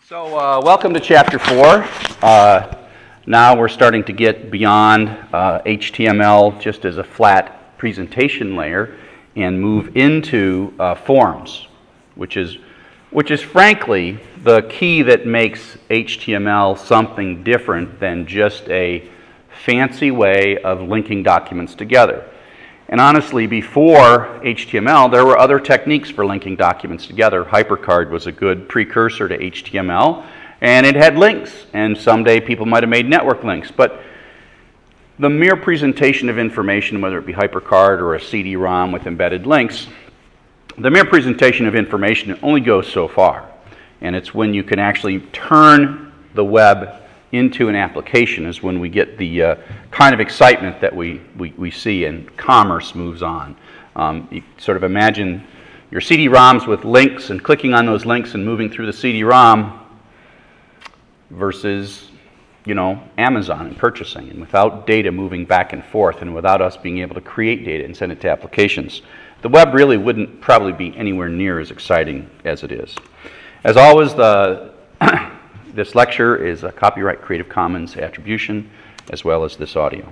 So welcome to Chapter 4. Now we're starting to get beyond HTML just as a flat presentation layer and move into forms, which is frankly the key that makes HTML something different than just a fancy way of linking documents together. And honestly, before HTML, there were other techniques for linking documents together. HyperCard was a good precursor to HTML, and it had links, and someday people might have made network links. But the mere presentation of information, whether it be HyperCard or a CD-ROM with embedded links, the mere presentation of information only goes so far. And it's when you can actually turn the web into an application is when we get the kind of excitement that we see and commerce moves on. You sort of imagine your CD-ROMs with links and clicking on those links and moving through the CD-ROM versus, Amazon and purchasing, and without data moving back and forth and without us being able to create data and send it to applications. The web really wouldn't probably be anywhere near as exciting as it is. As always, this lecture is a copyright Creative Commons attribution, as well as this audio.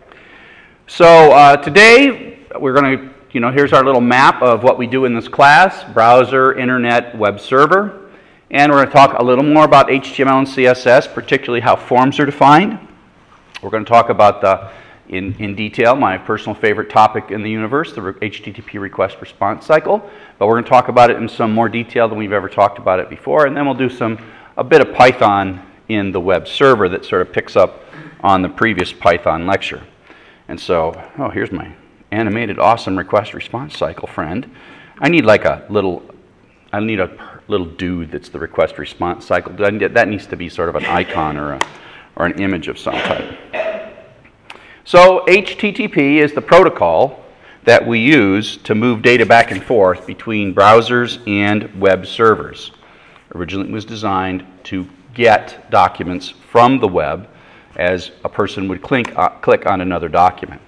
So today we're going to, here's our little map of what we do in this class: browser, internet, web server. And we're going to talk a little more about HTML and CSS, particularly how forms are defined. We're going to talk about in detail my personal favorite topic in the universe, the HTTP request response cycle. But we're going to talk about it in some more detail than we've ever talked about it before. And then we'll do a bit of Python in the web server that sort of picks up on the previous Python lecture. And so, here's my animated awesome request response cycle friend. I need a little dude that's the request response cycle. That needs to be sort of an icon or an image of some type. So HTTP is the protocol that we use to move data back and forth between browsers and web servers. Originally, it was designed to get documents from the web as a person would click on another document.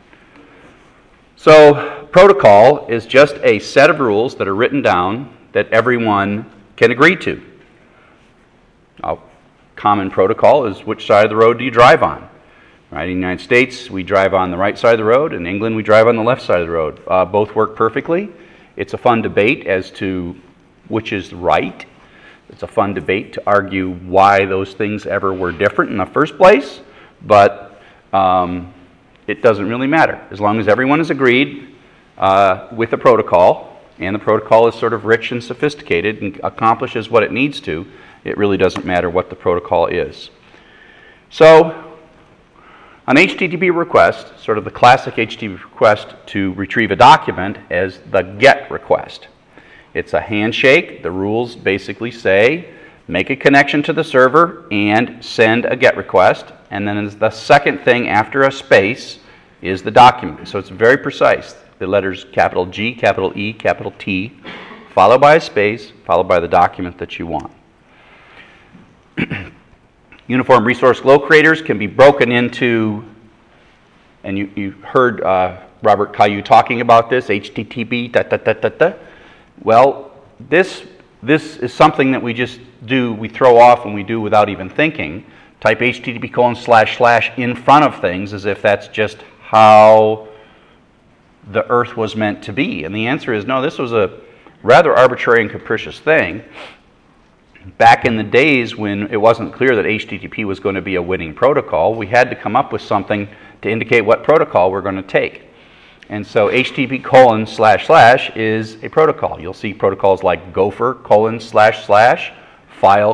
So protocol is just a set of rules that are written down that everyone can agree to. A common protocol is which side of the road do you drive on? Right? In the United States, we drive on the right side of the road. In England, we drive on the left side of the road. Both work perfectly. It's a fun debate as to which is right. It's a fun debate to argue why those things ever were different in the first place, but it doesn't really matter. As long as everyone is agreed with the protocol, and the protocol is sort of rich and sophisticated and accomplishes what it needs to, it really doesn't matter what the protocol is. So, an HTTP request, sort of the classic HTTP request to retrieve a document, is the GET request. It's a handshake. The rules basically say make a connection to the server and send a GET request. And then the second thing after a space is the document. So it's very precise. The letters capital G, capital E, capital T, followed by a space, followed by the document that you want. Uniform resource locators can be broken into, and you heard Robert Caillou talking about this, HTTP, Well, this is something that we just do, we throw off and we do without even thinking. Type HTTP:// in front of things as if that's just how the earth was meant to be. And the answer is no, this was a rather arbitrary and capricious thing. Back in the days when it wasn't clear that HTTP was going to be a winning protocol, we had to come up with something to indicate what protocol we're going to take. And so HTTP:// is a protocol. You'll see protocols like Gopher://, File://,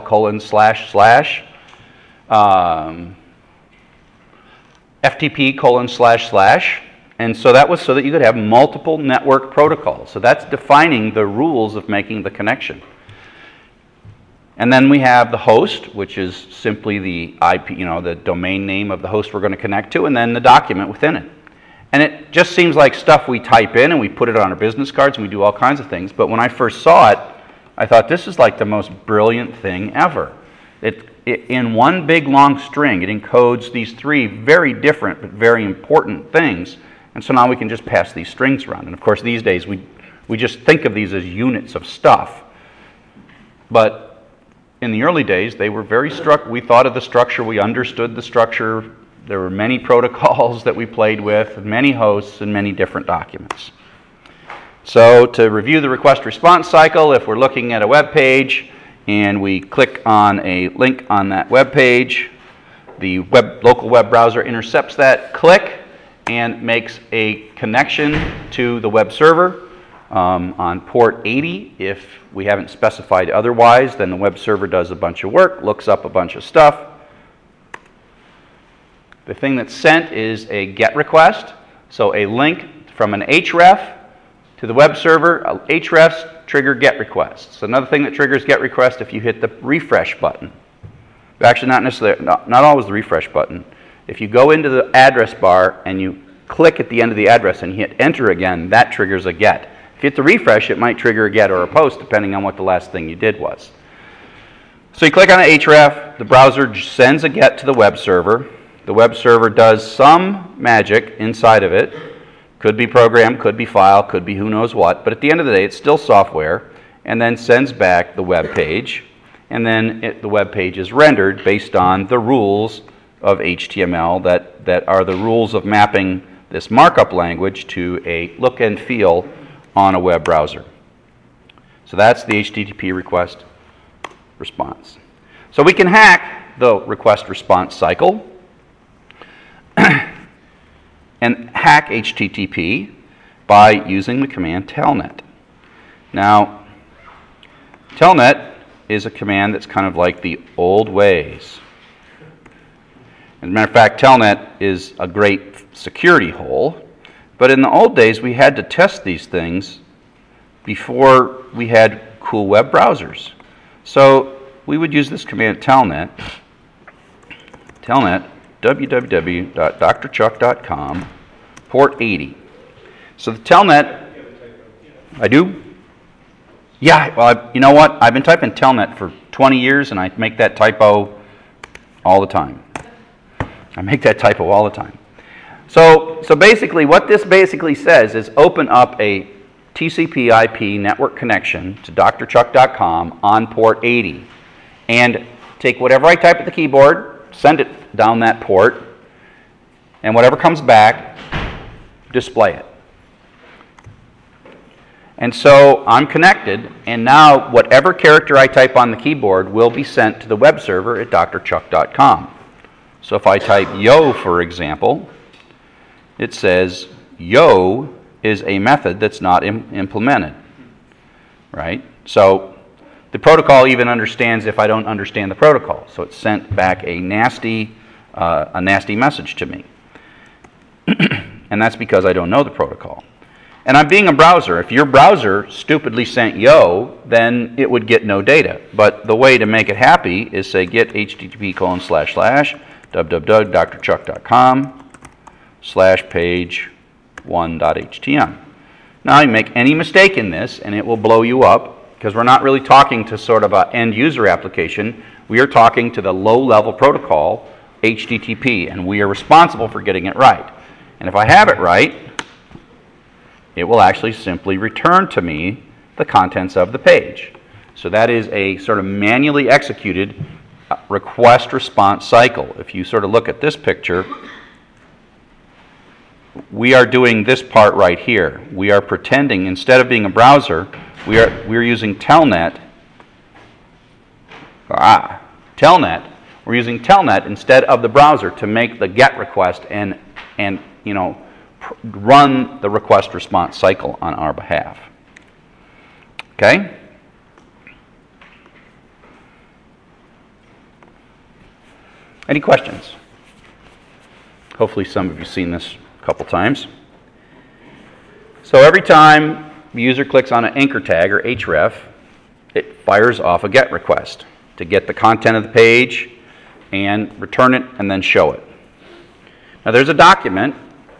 FTP://. And so that was so that you could have multiple network protocols. So that's defining the rules of making the connection. And then we have the host, which is simply the IP, the domain name of the host we're going to connect to, and then the document within it. And it just seems like stuff we type in and we put it on our business cards and we do all kinds of things. But when I first saw it, I thought this is like the most brilliant thing ever. In one big long string, it encodes these three very different but very important things. And so now we can just pass these strings around. And of course these days we just think of these as units of stuff. But in the early days, they were very we thought of the structure, we understood the structure. There were many protocols that we played with, many hosts, and many different documents. So to review the request response cycle, if we're looking at a web page and we click on a link on that web page, the local web browser intercepts that click and makes a connection to the web server on port 80. If we haven't specified otherwise, then the web server does a bunch of work, looks up a bunch of stuff. The thing that's sent is a GET request, so a link from an href to the web server. Hrefs trigger GET requests. So another thing that triggers GET request if you hit the refresh button. Actually, not necessarily, not always the refresh button. If you go into the address bar and you click at the end of the address and hit enter again, that triggers a GET. If you hit the refresh, it might trigger a GET or a POST, depending on what the last thing you did was. So you click on an href, the browser sends a GET to the web server. The web server does some magic inside of it. Could be program, could be file, could be who knows what, but at the end of the day, it's still software, and then sends back the web page, and then the web page is rendered based on the rules of HTML that are the rules of mapping this markup language to a look and feel on a web browser. So that's the HTTP request response. So we can hack the request response cycle and hack HTTP by using the command telnet. Now, telnet is a command that's kind of like the old ways. As a matter of fact, telnet is a great security hole, but in the old days we had to test these things before we had cool web browsers. So we would use this command telnet www.drchuck.com, port 80. So the telnet, I do? Yeah, well, you know what? I've been typing telnet for 20 years, and I make that typo all the time. So basically, what this basically says is open up a TCP/IP network connection to drchuck.com on port 80, and take whatever I type at the keyboard, send it down that port, and whatever comes back, display it. And so I'm connected, and now whatever character I type on the keyboard will be sent to the web server at drchuck.com. So if I type yo, for example, it says yo is a method that's not implemented, right? So the protocol even understands if I don't understand the protocol. So it sent back a nasty message to me. And that's because I don't know the protocol. And I'm being a browser. If your browser stupidly sent yo, then it would get no data. But the way to make it happy is say get http://www.drchuck.com/page1.htm. Now you make any mistake in this and it will blow you up, because we're not really talking to sort of an end user application. We are talking to the low level protocol HTTP, and we are responsible for getting it right. And if I have it right, it will actually simply return to me the contents of the page. So that is a sort of manually executed request response cycle. If you sort of look at this picture, we are doing this part right here. We are pretending, instead of being a browser, we're using telnet. Telnet. We're using telnet instead of the browser to make the GET request and run the request response cycle on our behalf. Okay? Any questions? Hopefully some of you have seen this a couple times. So every time the user clicks on an anchor tag or href, it fires off a GET request to get the content of the page and return it and then show it. Now there's a document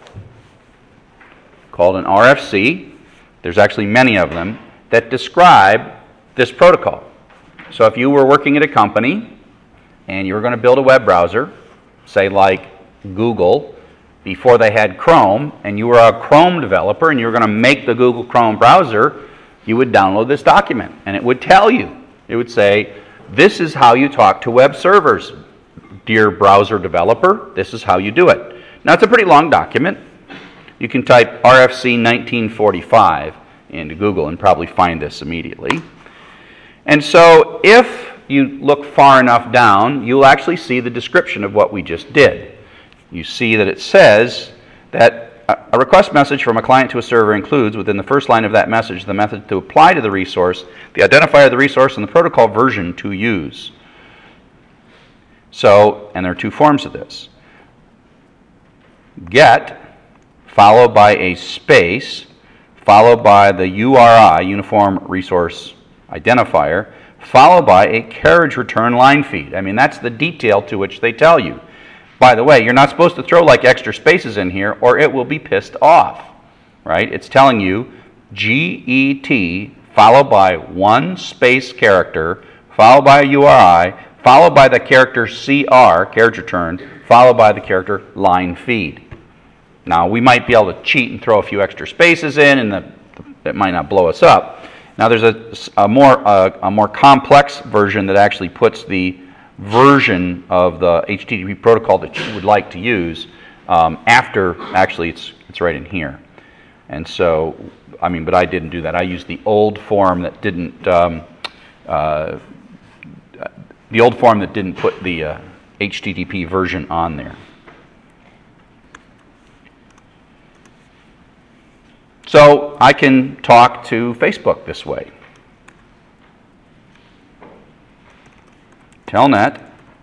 called an RFC. There's actually many of them that describe this protocol. So if you were working at a company and you were going to build a web browser, say like Google, before they had Chrome, and you were a Chrome developer and you were going to make the Google Chrome browser, you would download this document and it would tell you. It would say, This is how you talk to web servers. Dear browser developer, this is how you do it. Now, it's a pretty long document. You can type RFC 1945 into Google and probably find this immediately. And so if you look far enough down, you'll actually see the description of what we just did. You see that it says that a request message from a client to a server includes, within the first line of that message, the method to apply to the resource, the identifier of the resource, and the protocol version to use. So, and there are two forms of this. Get, followed by a space, followed by the URI, Uniform Resource Identifier, followed by a carriage return line feed. I mean, that's the detail to which they tell you. By the way, you're not supposed to throw like extra spaces in here or it will be pissed off, right? It's telling you GET followed by one space character, followed by a URI, followed by the character CR, carriage return, followed by the character line feed. Now, we might be able to cheat and throw a few extra spaces in and that might not blow us up. Now, there's a more complex version that actually puts the version of the HTTP protocol that you would like to use after, actually it's right in here. And so, I mean, but I didn't do that. I used the old form that didn't put the HTTP version on there. So I can talk to Facebook this way. Telnet,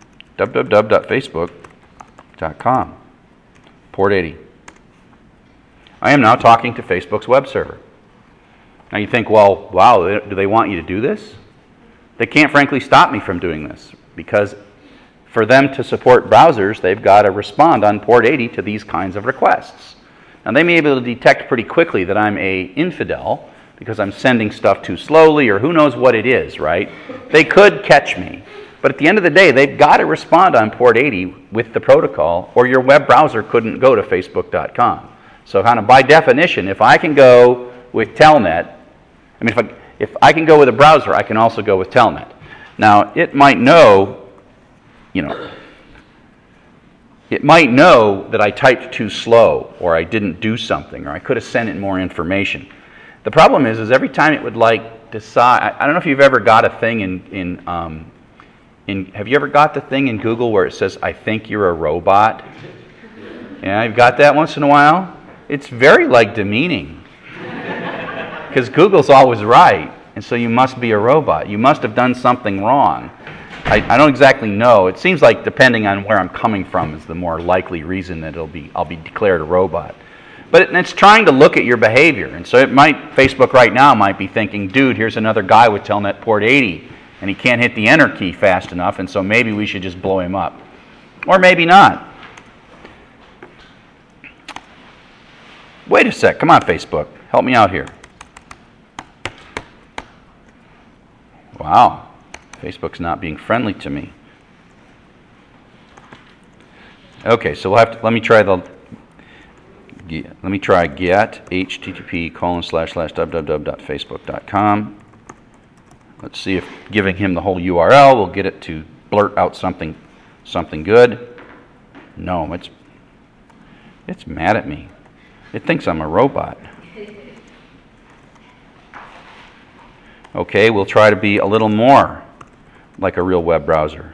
www.facebook.com, port 80. I am now talking to Facebook's web server. Now you think, well, wow, do they want you to do this? They can't frankly stop me from doing this because for them to support browsers, they've got to respond on port 80 to these kinds of requests. Now they may be able to detect pretty quickly that I'm an infidel because I'm sending stuff too slowly or who knows what it is, right? They could catch me. But at the end of the day, they've got to respond on port 80 with the protocol or your web browser couldn't go to facebook.com. So kind of by definition, if I can go with Telnet, I mean, if I can go with a browser, I can also go with Telnet. Now, it might know, it might know that I typed too slow or I didn't do something or I could have sent it more information. The problem is every time it would like decide, I don't know if you've ever got a thing have you ever got the thing in Google where it says, I think you're a robot? Yeah, you've got that once in a while? It's very like demeaning. Because Google's always right, and so you must be a robot. You must have done something wrong. I don't exactly know. It seems like depending on where I'm coming from is the more likely reason that I'll be declared a robot. But it's trying to look at your behavior, and so Facebook right now might be thinking, dude, here's another guy with Telnet port 80. And he can't hit the enter key fast enough, and so maybe we should just blow him up. Or maybe not. Wait a sec. Come on, Facebook. Help me out here. Wow. Facebook's not being friendly to me. Okay, so let me try get http://www.facebook.com. Let's see if giving him the whole URL will get it to blurt out something good. No, it's mad at me. It thinks I'm a robot. Okay, we'll try to be a little more like a real web browser.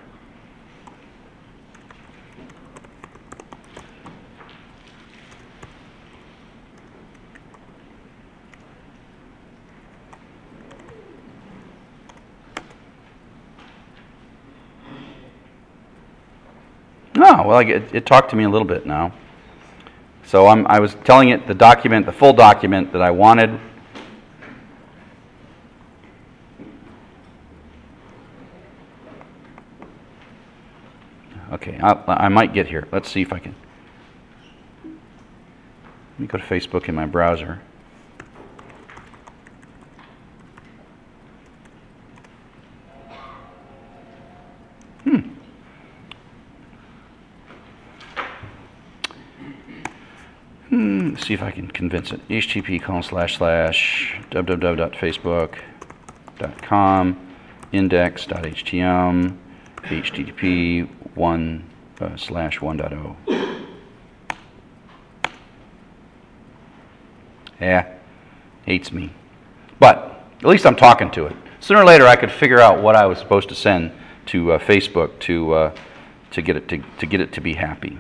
Oh, well, it talked to me a little bit now. So I was telling it the full document that I wanted. Okay, I might get here. Let's see if I can. Let me go to Facebook in my browser. Let's see if I can convince it. http://www.facebook.com index.htm http 1/1.0. Yeah, hates me. But at least I'm talking to it. Sooner or later, I could figure out what I was supposed to send to Facebook to get it to be happy.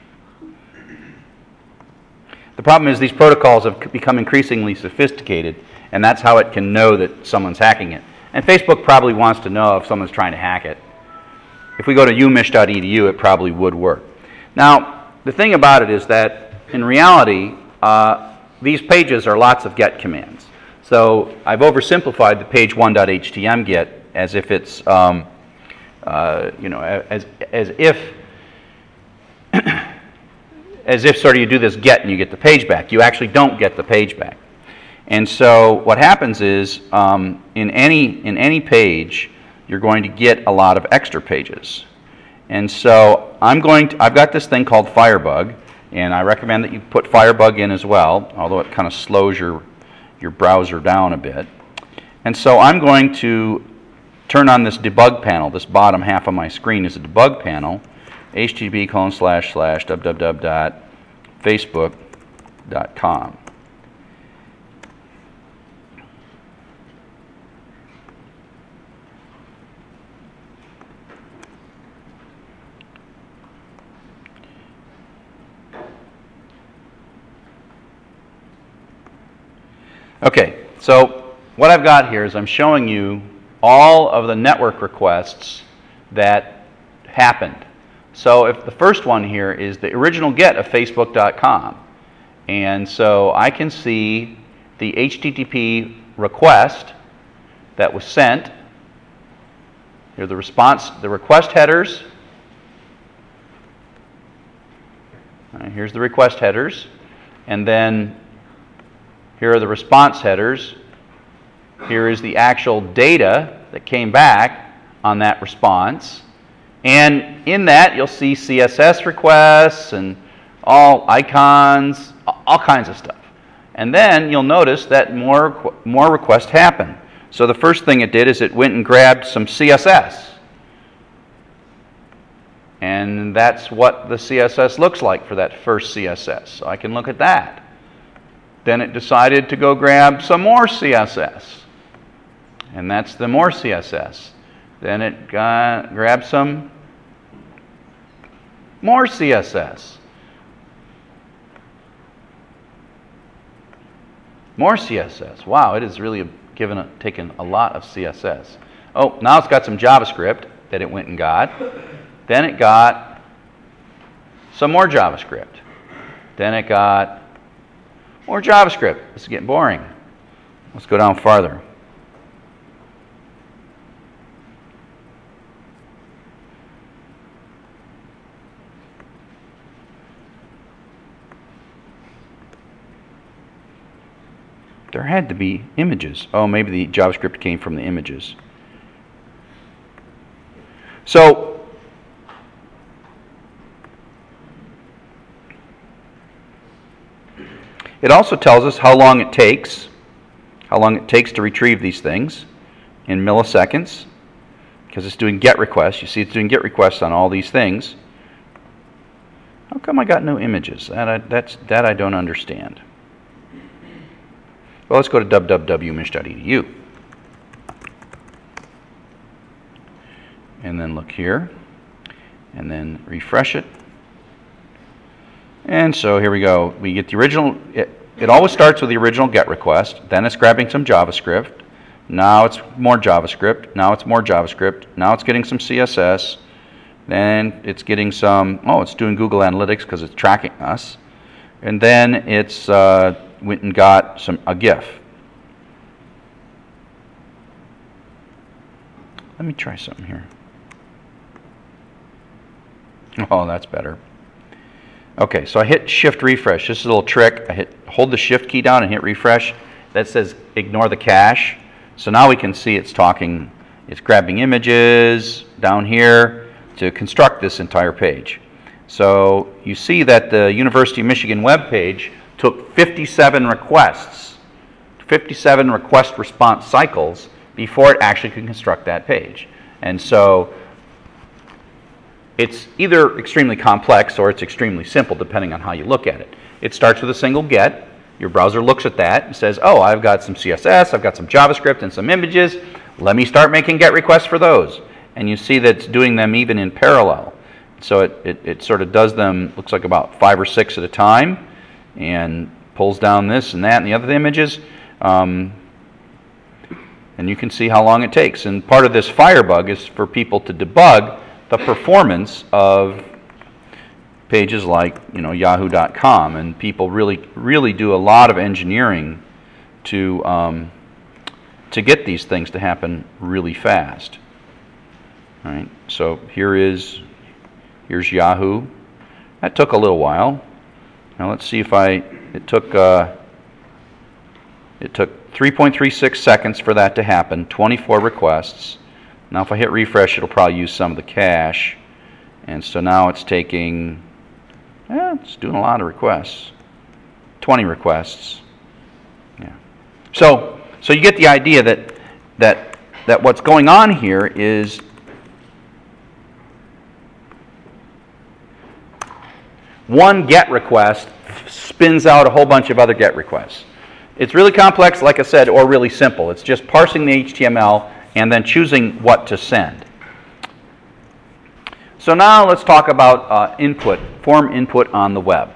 The problem is these protocols have become increasingly sophisticated, and that's how it can know that someone's hacking it. And Facebook probably wants to know if someone's trying to hack it. If we go to umich.edu, it probably would work. Now, the thing about it is that in reality, these pages are lots of get commands. So I've oversimplified the page 1.htm get as if it's, you know, as if as if sort of you do this get and you get the page back. You actually don't get the page back. And so what happens is in any page, you're going to get a lot of extra pages. And so I've got this thing called Firebug, and I recommend that you put Firebug in as well, although it kind of slows your browser down a bit. And so I'm going to turn on this debug panel. This bottom half of my screen is a debug panel, http://www.facebook.com. Okay, so what I've got here is I'm showing you all of the network requests that happened. So if the first one here is the original get of Facebook.com, and so I can see the HTTP request that was sent. Here are the request headers. Here's the request headers, and then here are the response headers. Here is the actual data that came back on that response. And in that, you'll see CSS requests and all icons, all kinds of stuff. And then you'll notice that more requests happen. So the first thing it did is it went and grabbed some CSS. And that's what the CSS looks like for that first CSS. So I can look at that. Then it decided to go grab some more CSS. And that's the more CSS. Then it grabbed some more CSS. More CSS. Wow, it has really taken a lot of CSS. Oh, now it's got some JavaScript that it went and got. Then it got some more JavaScript. Then it got more JavaScript. This is getting boring. Let's go down farther. There had to be images. Oh, maybe the JavaScript came from the images. So it also tells us how long it takes to retrieve these things in milliseconds, because it's doing GET requests. You see it's doing GET requests on all these things. How come I got no images? That I don't understand. Well, let's go to www.umich.edu. And then look here. And then refresh it. And so here we go. We get the original. It always starts with the original GET request. Then it's grabbing some JavaScript. Now it's more JavaScript. Now it's more JavaScript. Now it's getting some CSS. Then it's getting some, it's doing Google Analytics because it's tracking us. And then it's went and got a GIF. Let me try something here. Oh, that's better. Okay, so I hit Shift Refresh. This is a little trick. Hold the Shift key down and hit Refresh. That says ignore the cache. So now we can see it's talking, it's grabbing images down here to construct this entire page. So you see that the University of Michigan web page took 57 requests, 57 request response cycles before it actually can construct that page. And so it's either extremely complex or it's extremely simple, depending on how you look at it. It starts with a single GET. Your browser looks at that and says, oh, I've got some CSS, I've got some JavaScript and some images. Let me start making GET requests for those. And you see that it's doing them even in parallel. So it sort of does them, looks like about 5 or 6 at a time, and pulls down this and that and the other images. And you can see how long it takes. And part of this Firebug is for people to debug the performance of pages like, you know, yahoo.com, and people really do a lot of engineering to get these things to happen really fast. All right, so here's Yahoo. That took a little while. Now let's see if it took 3.36 seconds for that to happen, 24 requests. Now if I hit refresh, it'll probably use some of the cache. And so now it's taking, it's doing a lot of requests, 20 requests. Yeah. So you get the idea that what's going on here is one GET request spins out a whole bunch of other GET requests. It's really complex, like I said, or really simple. It's just parsing the HTML and then choosing what to send. So now let's talk about form input on the web.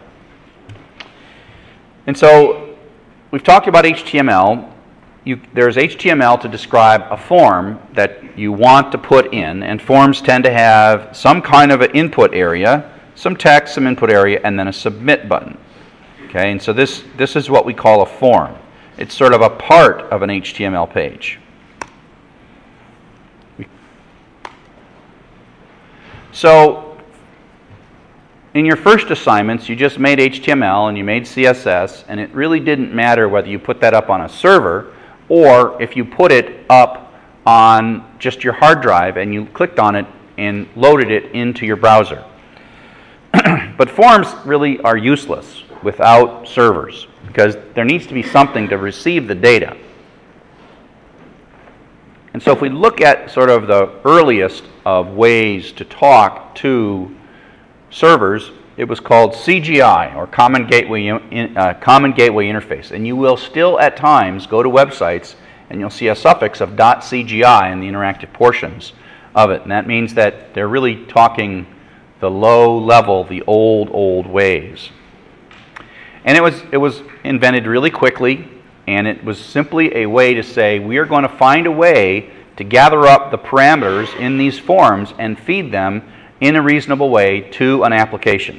And so we've talked about HTML. There's HTML to describe a form that you want to put in, and forms tend to have some kind of an input area, some text, some input area, and then a submit button. Okay, and so this is what we call a form. It's sort of a part of an HTML page. So in your first assignments, you just made HTML and you made CSS, and it really didn't matter whether you put that up on a server or if you put it up on just your hard drive and you clicked on it and loaded it into your browser. But forms really are useless without servers, because there needs to be something to receive the data. And so if we look at sort of the earliest of ways to talk to servers, it was called CGI, or Common Gateway Interface. And you will still at times go to websites and you'll see a suffix of .cgi in the interactive portions of it. And that means that they're really talking the low level, the old ways. And it was invented really quickly, and it was simply a way to say, we are going to find a way to gather up the parameters in these forms and feed them in a reasonable way to an application.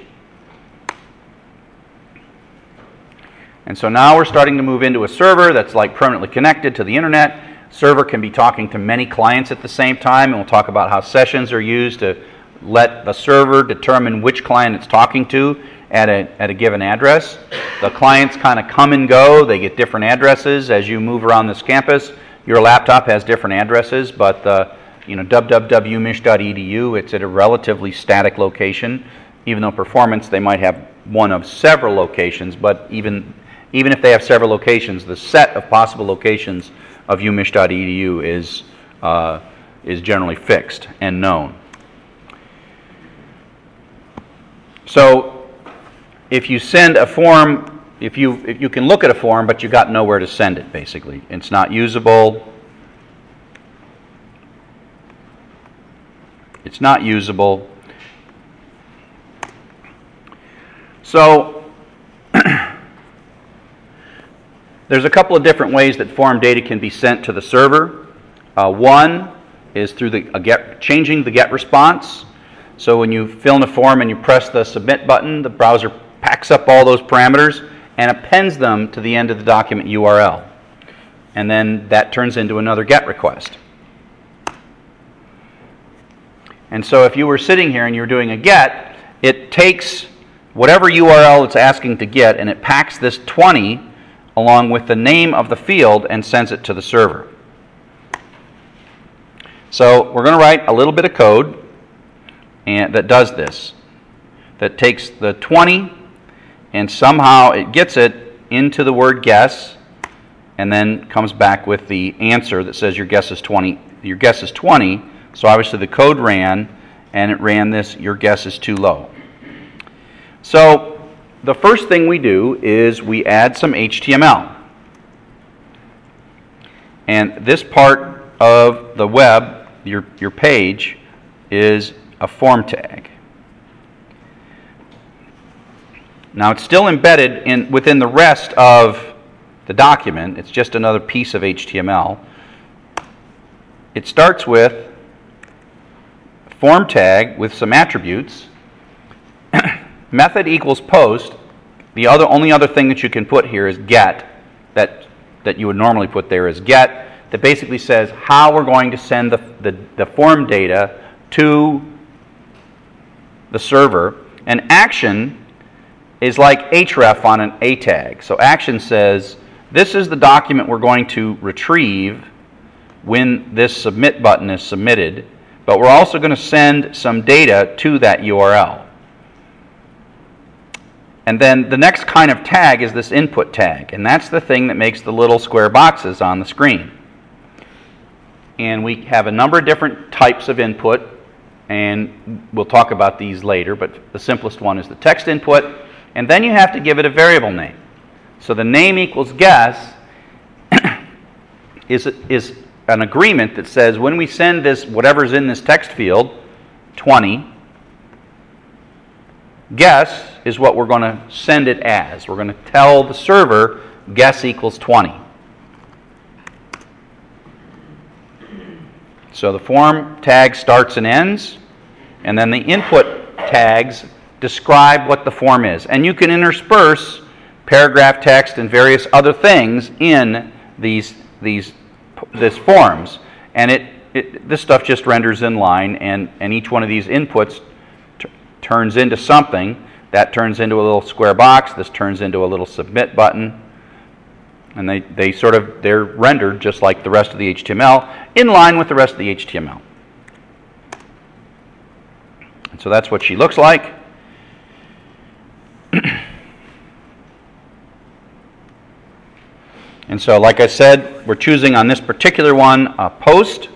And so now we're starting to move into a server that's like permanently connected to the internet. Server can be talking to many clients at the same time, and we'll talk about how sessions are used to let the server determine which client it's talking to at a given address. The clients kind of come and go. They get different addresses as you move around this campus. Your laptop has different addresses, but www.mich.edu, it's at a relatively static location. Even though performance, they might have one of several locations, but even if they have several locations, the set of possible locations of umich.edu is generally fixed and known. So if you send a form, if you can look at a form, but you got nowhere to send it, basically. It's not usable. It's not usable. So there's a couple of different ways that form data can be sent to the server. One is through changing the GET response. So when you fill in a form and you press the submit button, the browser packs up all those parameters and appends them to the end of the document URL. And then that turns into another GET request. And so if you were sitting here and you were doing a GET, it takes whatever URL it's asking to get and it packs this 20 along with the name of the field and sends it to the server. So we're going to write a little bit of code that does this, that takes the 20 and somehow it gets it into the word guess, and then comes back with the answer that says your guess is 20. Your guess is 20, so obviously the code ran, and it ran this, your guess is too low. So the first thing we do is we add some HTML. And this part of the web, your page, is a form tag. Now it's still embedded within the rest of the document. It's just another piece of HTML. It starts with form tag with some attributes. Method equals post. The only other thing that you can put here is get, that you would normally put there is get, that basically says how we're going to send the form data to the server. And action is like href on an A tag. So action says this is the document we're going to retrieve when this submit button is submitted, but we're also going to send some data to that URL. And then the next kind of tag is this input tag, and that's the thing that makes the little square boxes on the screen. And we have a number of different types of input, and we'll talk about these later, but the simplest one is the text input, and then you have to give it a variable name. So the name equals guess is an agreement that says when we send this, whatever's in this text field, 20, guess is what we're going to send it as. We're going to tell the server guess equals 20. So the form tag starts and ends, and then the input tags describe what the form is. And you can intersperse paragraph text and various other things in these forms. And this stuff just renders in line, and each one of these inputs turns into something. That turns into a little square box. This turns into a little submit button. And they're rendered just like the rest of the HTML, in line with the rest of the HTML. And so that's what she looks like. And so, like I said, we're choosing on this particular one a post.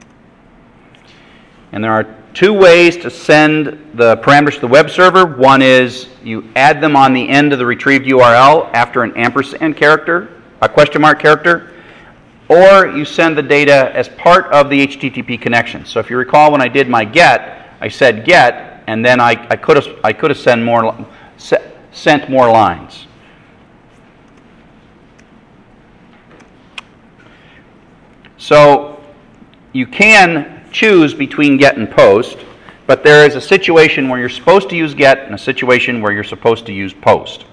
And there are two ways to send the parameters to the web server. One is you add them on the end of the retrieved URL after an ampersand character, a question mark character, or you send the data as part of the HTTP connection. So if you recall, when I did my get, I said get, and then I could have sent more lines. So you can choose between get and post, but there is a situation where you're supposed to use get and a situation where you're supposed to use post.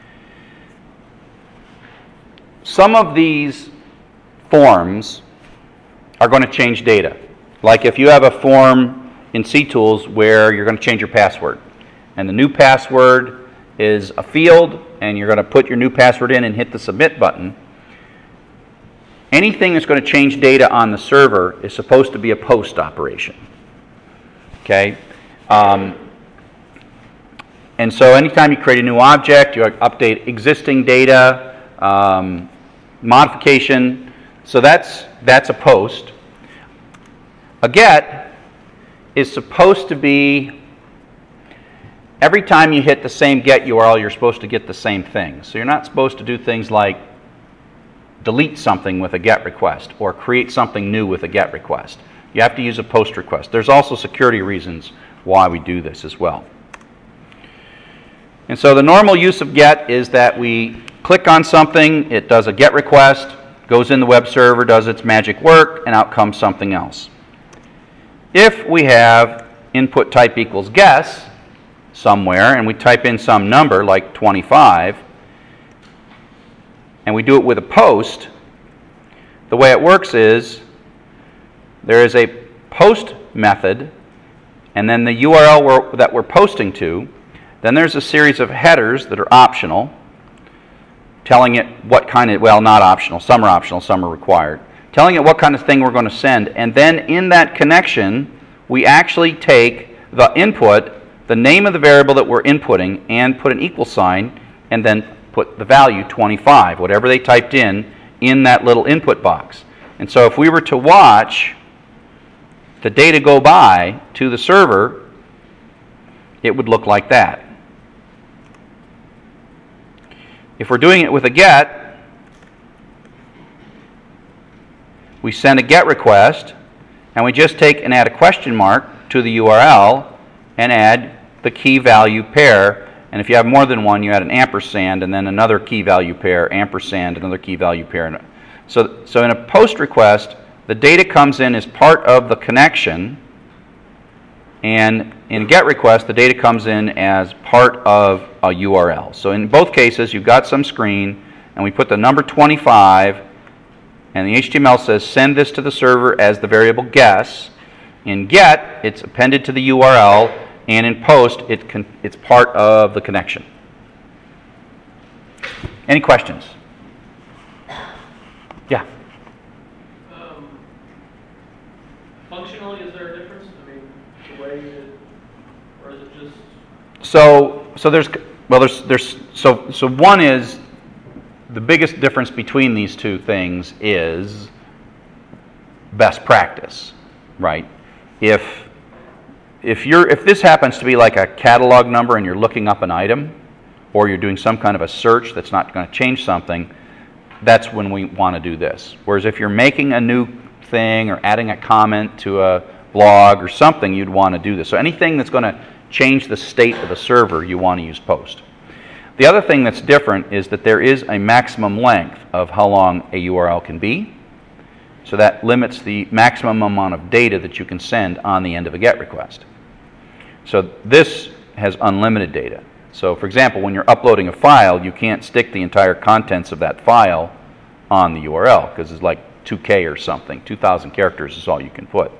Some of these forms are going to change data. Like if you have a form in CTools where you're going to change your password, and the new password is a field, and you're going to put your new password in and hit the submit button, anything that's going to change data on the server is supposed to be a post operation. Okay? And so anytime you create a new object, you update existing data, modification, so that's a post. A get is supposed to be, every time you hit the same get URL, you're supposed to get the same thing. So you're not supposed to do things like delete something with a get request or create something new with a get request. You have to use a post request. There's also security reasons why we do this as well. And so the normal use of get is that we click on something, it does a get request, goes in the web server, does its magic work, and out comes something else. If we have input type equals guess somewhere, and we type in some number like 25, and we do it with a post, the way it works is there is a post method, and then the URL that we're posting to, then there's a series of headers that are optional, telling it what kind of, well, not optional, some are required, telling it what kind of thing we're going to send. And then in that connection, we actually take the input, the name of the variable that we're inputting, and put an equal sign, and then put the value 25. Whatever they typed in in that little input box. And so if we were to watch the data go by to the server, it would look like that. If we're doing it with a GET, we send a GET request, and we just take and add a question mark to the URL and add the key value pair. And if you have more than one, you add an ampersand and then another key value pair, ampersand, another key value pair. So in a post request, the data comes in as part of the connection, and in GET request, the data comes in as part of a URL. So in both cases, you've got some screen, and we put the number 25, and the HTML says send this to the server as the variable guess. In GET, it's appended to the URL, and in POST, it's part of the connection. Any questions? Yeah. Functionally, is there a difference? I mean, the way it, or is it just? So one is, the biggest difference between these two things is best practice, right? If this happens to be like a catalog number and you're looking up an item, or you're doing some kind of a search that's not going to change something, that's when we want to do this. Whereas if you're making a new thing or adding a comment to a blog or something, you'd want to do this. So anything that's going to change the state of the server, you want to use POST. The other thing that's different is that there is a maximum length of how long a URL can be. So that limits the maximum amount of data that you can send on the end of a GET request. So this has unlimited data. So for example, when you're uploading a file, you can't stick the entire contents of that file on the URL because it's like 2K or something. 2,000 characters is all you can put.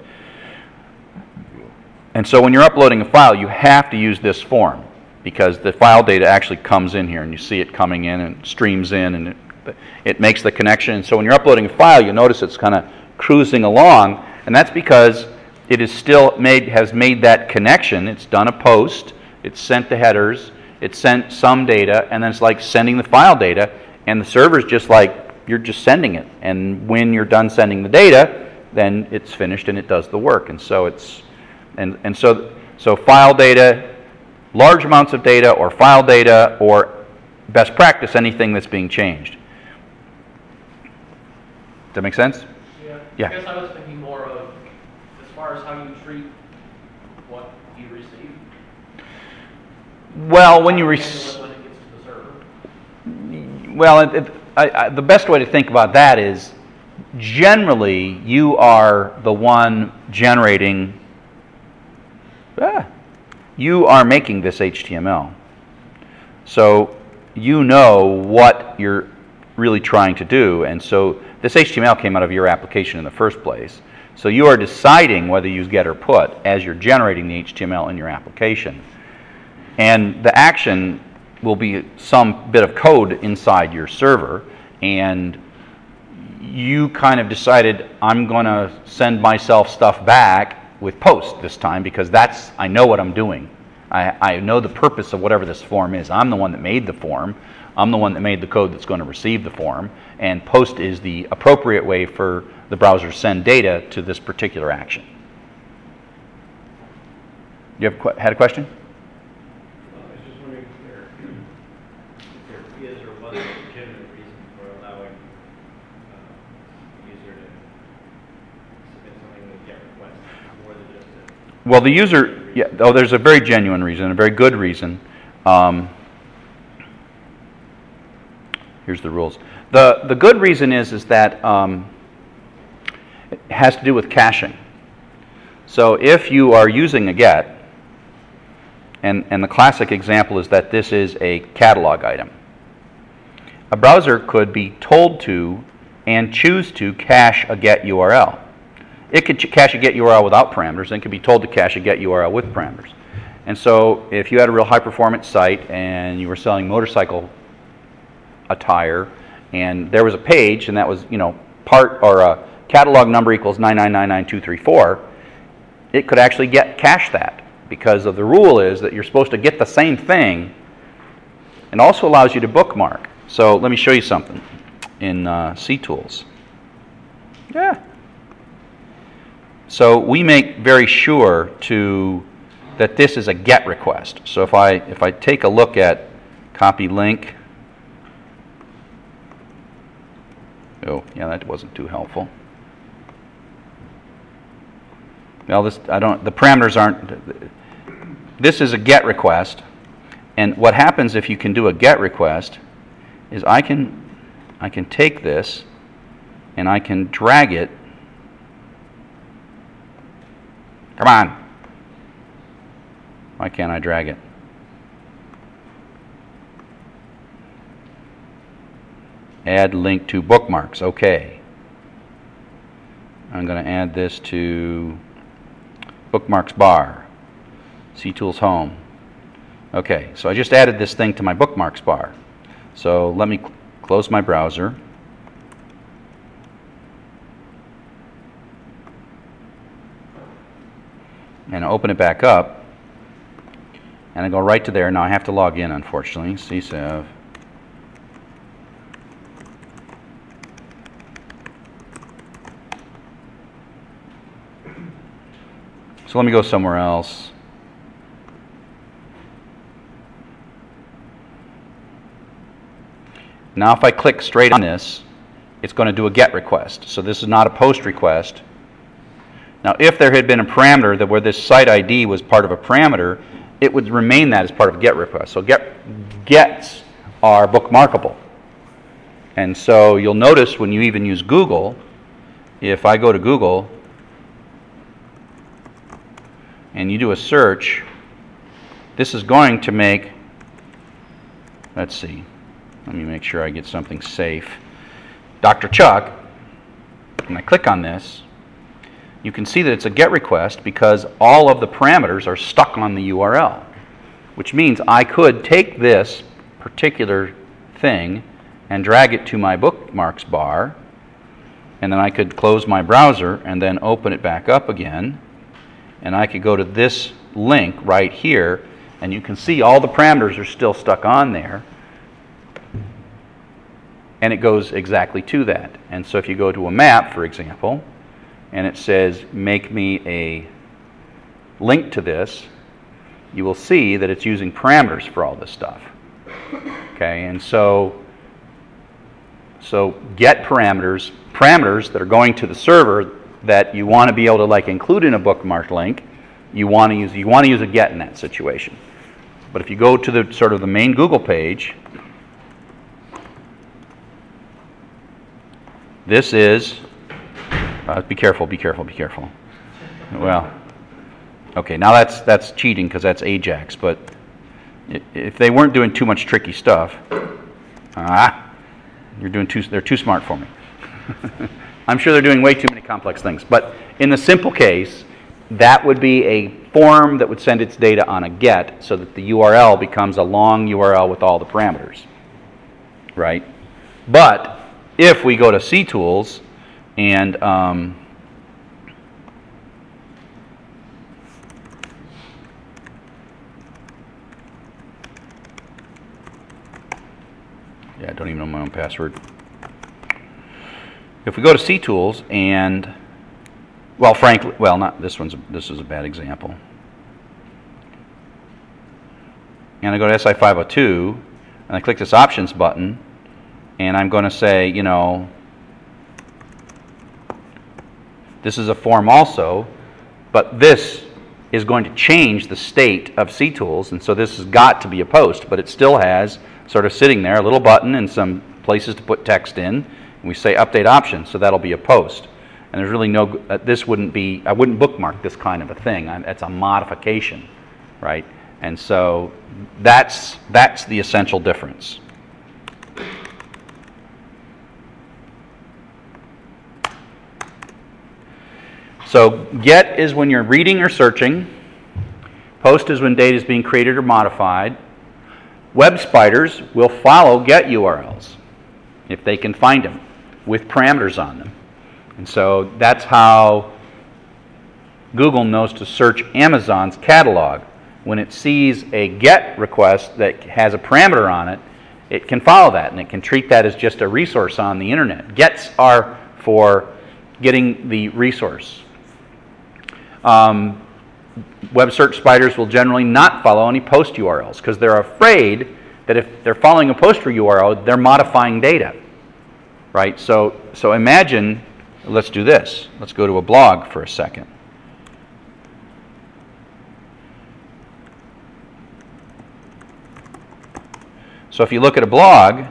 And so when you're uploading a file, you have to use this form because the file data actually comes in here and you see it coming in and streams in and it makes the connection. And so when you're uploading a file, you notice it's kind of cruising along, and that's because it is still has made that connection. It's done a post, it's sent the headers, it's sent some data, and then it's like sending the file data, and the server's just like, you're just sending it. And when you're done sending the data, then it's finished and it does the work. And so it's, so file data, large amounts of data, or file data, or best practice, anything that's being changed. Does that make sense? Yeah. I guess I was thinking more of as far as how you treat what you receive. Well, when you receive, when it gets to the server. well, the best way to think about that is generally you are the one generating. You are making this HTML, so you know what you're really trying to do, and so this HTML came out of your application in the first place. So you are deciding whether you use GET or PUT as you're generating the HTML in your application. And the action will be some bit of code inside your server, and you kind of decided, I'm going to send myself stuff back with POST this time because I know what I'm doing. I know the purpose of whatever this form is. I'm the one that made the form. I'm the one that made the code that's going to receive the form, and POST is the appropriate way for the browser to send data to this particular action. You had a question? I was just wondering if there is or was a legitimate reason for allowing the user to submit something with GET request more than just a... Well, the user, yeah, oh, there's a very genuine reason, a very good reason. Here's the rules. The good reason is that it has to do with caching. So if you are using a GET, and the classic example is that this is a catalog item, a browser could be told to and choose to cache a GET URL. It could cache a GET URL without parameters, and it could be told to cache a GET URL with parameters. And so if you had a real high-performance site and you were selling motorcycle attire, and there was a page, and that was, part or a catalog number equals 9999234, it could actually cache that, because of the rule is that you're supposed to get the same thing, and also allows you to bookmark. So let me show you something. in cTools. Yeah. So we make very sure that this is a GET request. So if I take a look at copy link, oh yeah, that wasn't too helpful. Well, the parameters aren't. This is a GET request, and what happens if you can do a GET request is I can take this and I can drag it. Come on. Why can't I drag it? Add link to bookmarks. Okay. I'm going to add this to bookmarks bar. cTools home. Okay, so I just added this thing to my bookmarks bar. So let me close my browser. And open it back up. And I go right to there. Now I have to log in, unfortunately. CSAV. So let me go somewhere else. Now if I click straight on this, it's going to do a GET request. So this is not a POST request. Now if there had been a parameter that where this site ID was part of a parameter, it would remain that as part of a GET request. So GETs are bookmarkable. And so you'll notice when you even use Google, if I go to Google and you do a search, this is going to make, let's see, let me make sure I get something safe. Dr. Chuck, when I click on this, you can see that it's a GET request because all of the parameters are stuck on the URL, which means I could take this particular thing and drag it to my bookmarks bar, and then I could close my browser and then open it back up again, and I could go to this link right here, and you can see all the parameters are still stuck on there, and it goes exactly to that. And so if you go to a map, for example, and it says make me a link to this, you will see that it's using parameters for all this stuff. Okay, and so get parameters that are going to the server that you want to be able to like include in a bookmark link, you want to use a GET in that situation. But if you go to the sort of the main Google page, this is be careful. Well, okay, now that's cheating because that's Ajax, but if they weren't doing too much tricky stuff, they're too smart for me. I'm sure they're doing way too many complex things, but in the simple case, that would be a form that would send its data on a GET so that the URL becomes a long URL with all the parameters, right? But if we go to cTools and I don't even know my own password. If we go to cTools and, well, frankly, well, not this one's. This is a bad example. And I go to SI502 and I click this options button, and I'm going to say, you know, this is a form also, but this is going to change the state of cTools, and so this has got to be a post, but it still has sort of sitting there a little button and some places to put text in, and we say update options, so that'll be a post. And there's really no, this wouldn't be, I wouldn't bookmark this kind of a thing. That's a modification, right? And so that's the essential difference. So GET is when you're reading or searching. POST is when data is being created or modified. Web spiders will follow GET URLs if they can find them with parameters on them. And so that's how Google knows to search Amazon's catalog. When it sees a GET request that has a parameter on it, it can follow that, and it can treat that as just a resource on the internet. Gets are for getting the resource. Web search spiders will generally not follow any post URLs because they're afraid that if they're following a post URL, they're modifying data, right? So imagine, let's do this. Let's go to a blog for a second. So if you look at a blog,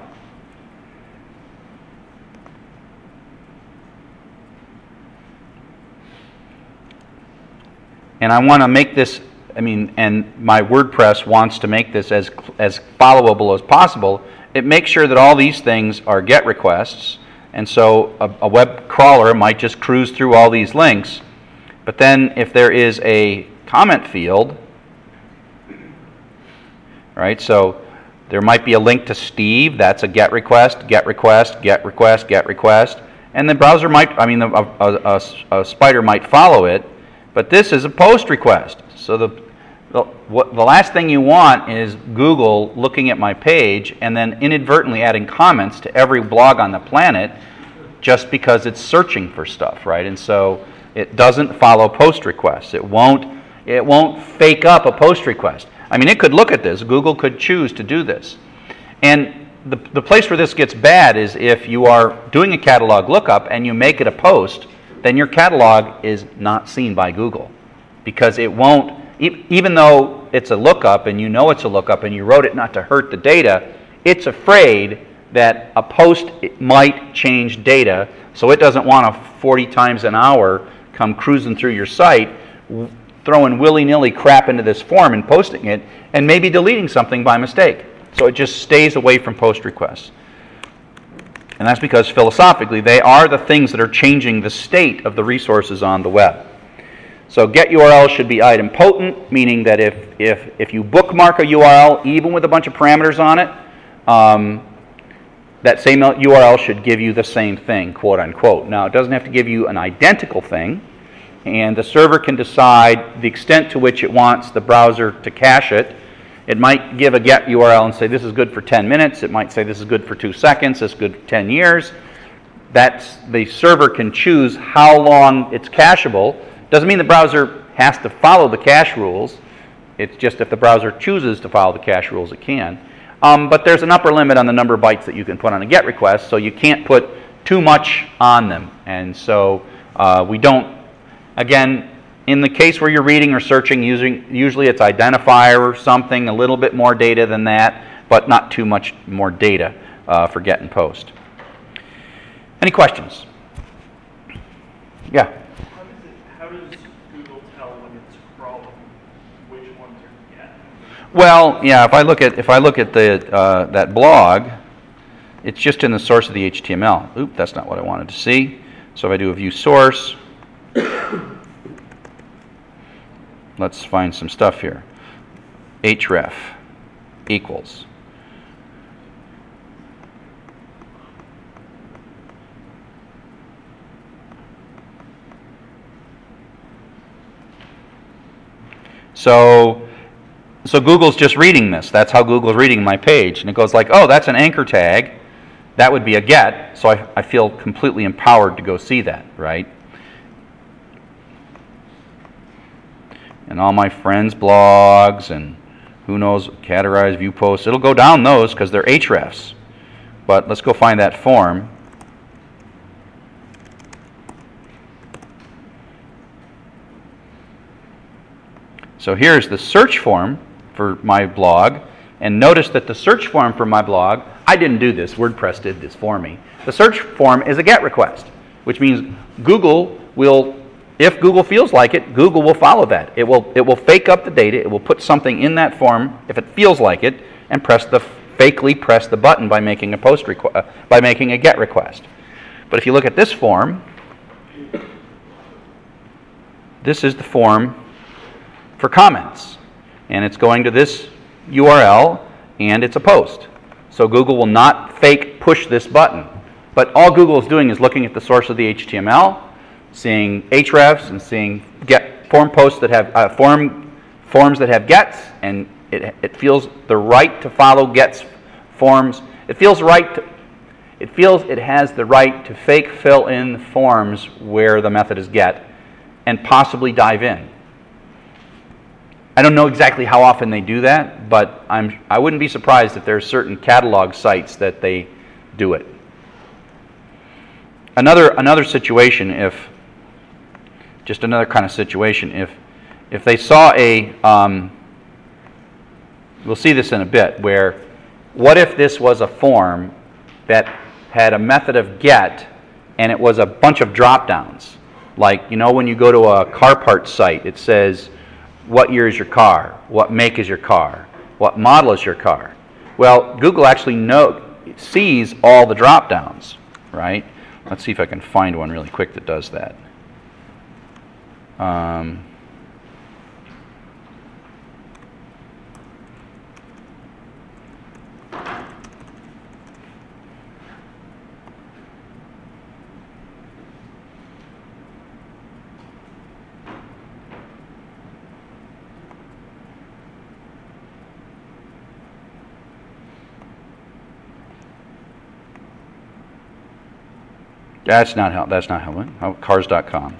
and I want to make this, and my WordPress wants to make this as followable as possible, it makes sure that all these things are GET requests, and so a web crawler might just cruise through all these links, but then if there is a comment field, right, so there might be a link to Steve, that's a GET request, GET request, GET request, GET request, and the browser might, a spider might follow it, but this is a post request. So the last thing you want is Google looking at my page and then inadvertently adding comments to every blog on the planet just because it's searching for stuff, right? And so it doesn't follow post requests. It won't fake up a post request. It could look at this. Google could choose to do this. And the place where this gets bad is if you are doing a catalog lookup and you make it a post, then your catalog is not seen by Google because it won't, even though it's a lookup and you know it's a lookup and you wrote it not to hurt the data, it's afraid that a post might change data, so it doesn't want to 40 times an hour come cruising through your site, throwing willy-nilly crap into this form and posting it, and maybe deleting something by mistake. So it just stays away from post requests. And that's because philosophically they are the things that are changing the state of the resources on the web. So get URL should be idempotent, meaning that if you bookmark a URL, even with a bunch of parameters on it, that same URL should give you the same thing, quote unquote. Now, it doesn't have to give you an identical thing, and the server can decide the extent to which it wants the browser to cache it. It might give a get URL and say this is good for 10 minutes. It might say this is good for 2 seconds. This is good for 10 years. The server can choose how long it's cacheable. Doesn't mean the browser has to follow the cache rules. It's just if the browser chooses to follow the cache rules, it can. But there's an upper limit on the number of bytes that you can put on a GET request, so you can't put too much on them. And so we don't, again, in the case where you're reading or searching, usually it's identifier or something, a little bit more data than that, but not too much more data for GET and POST. Any questions? Yeah? How does Google tell when it's crawling which ones are GET? Well, yeah, if I look at the that blog, it's just in the source of the HTML. Oop, that's not what I wanted to see. So if I do a view source, let's find some stuff here. href equals. So Google's just reading this. That's how Google's reading my page. And it goes like, oh, that's an anchor tag. That would be a GET. So I feel completely empowered to go see that, right? And all my friends' blogs and who knows, categorize, view posts. It'll go down those because they're hrefs. But let's go find that form. So here's the search form for my blog, and notice that the search form for my blog, I didn't do this, WordPress did this for me. The search form is a GET request, which means Google will, if Google feels like it, Google will follow that. It will fake up the data, it will put something in that form if it feels like it, and fakely press the button by making a GET request. But if you look at this form, this is the form for comments, and it's going to this URL, and it's a post. So Google will not fake push this button, but all Google is doing is looking at the source of the HTML, seeing hrefs, and seeing form posts that have forms that have gets, and it feels the right to follow gets forms. It feels right. It feels it has the right to fake fill in the forms where the method is get and possibly dive in. I don't know exactly how often they do that, but I wouldn't be surprised if there are certain catalog sites that they do it. Another situation, just another kind of situation, if they saw we'll see this in a bit, where what if this was a form that had a method of get and it was a bunch of drop-downs? Like, when you go to a car parts site, it says, what year is your car? What make is your car? What model is your car? Well, Google actually sees all the drop-downs, right? Let's see if I can find one really quick that does that. That's not how cars.com.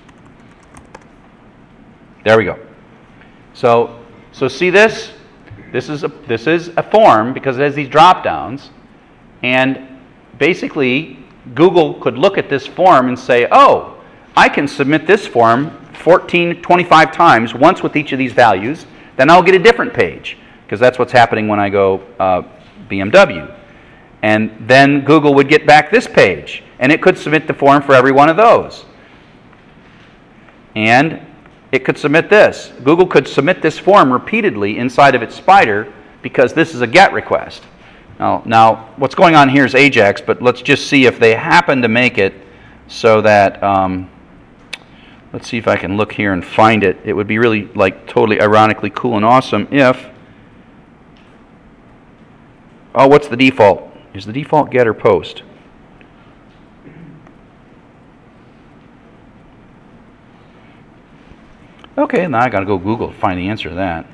There we go. So see this? This is a form because it has these drop downs, and basically Google could look at this form and say, oh, I can submit this form 25 times, once with each of these values, then I'll get a different page, because that's what's happening when I go BMW. And then Google would get back this page, and it could submit the form for every one of those. And it could submit this. Google could submit this form repeatedly inside of its spider because this is a GET request. Now what's going on here is Ajax, but let's just see if they happen to make it so that, let's see if I can look here and find it. It would be really, like, totally ironically cool and awesome if, oh, what's the default? Is the default get or post? Okay, now I got to go Google to find the answer to that.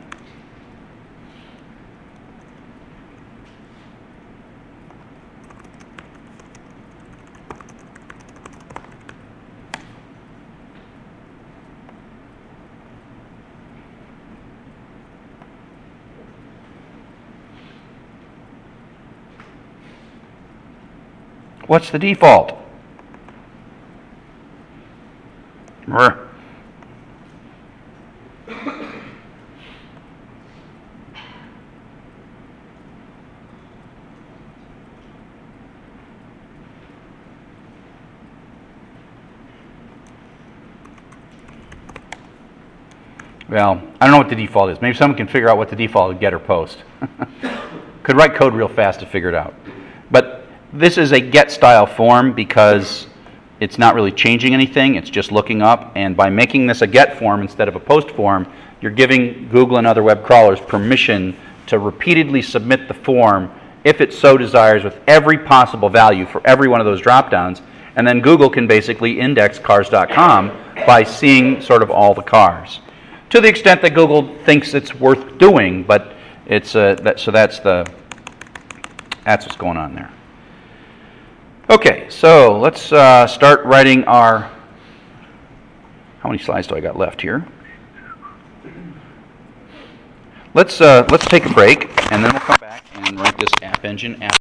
What's the default? Well, I don't know what the default is. Maybe someone can figure out what the default is, get or post. Could write code real fast to figure it out. But this is a get style form because it's not really changing anything. It's just looking up. And by making this a get form instead of a post form, you're giving Google and other web crawlers permission to repeatedly submit the form if it so desires with every possible value for every one of those drop-downs. And then Google can basically index cars.com by seeing sort of all the cars, to the extent that Google thinks it's worth doing. But it's that's what's going on there. Okay, so let's start writing our. How many slides do I got left here? Let's take a break, and then we'll come back and write this App Engine app.